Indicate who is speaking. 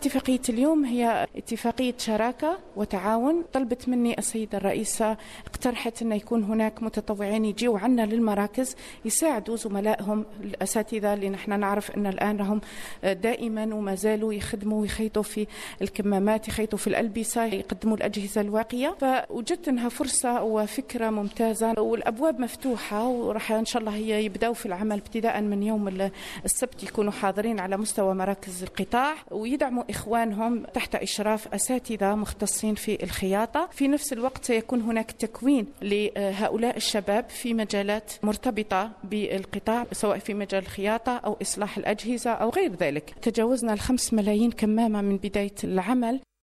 Speaker 1: اتفاقية اليوم هي اتفاقية شراكة وتعاون. طلبت مني السيدة الرئيسة، اقترحت أن يكون هناك متطوعين يجيوا عنا للمراكز يساعدوا زملائهم الأساتذة، اللي نحن نعرف أن الآن هم دائما وما زالوا يخدموا ويخيطوا في الكمامات، يخيطوا في الألبسة، يقدموا الأجهزة الواقية. فوجدت أنها فرصة وفكرة ممتازة، والأبواب مفتوحة، وراح إن شاء الله هي يبدأوا في العمل ابتداء من يوم السبت، يكونوا حاضرين على مستوى مراكز القطاع ويدعموا إخوانهم تحت إشراف أساتذة مختصين في الخياطة. في نفس الوقت سيكون هناك تكوين لهؤلاء الشباب في مجالات مرتبطة بالقطاع، سواء في مجال الخياطة أو إصلاح الأجهزة أو غير ذلك. تجاوزنا 5 ملايين كمامة من بداية العمل.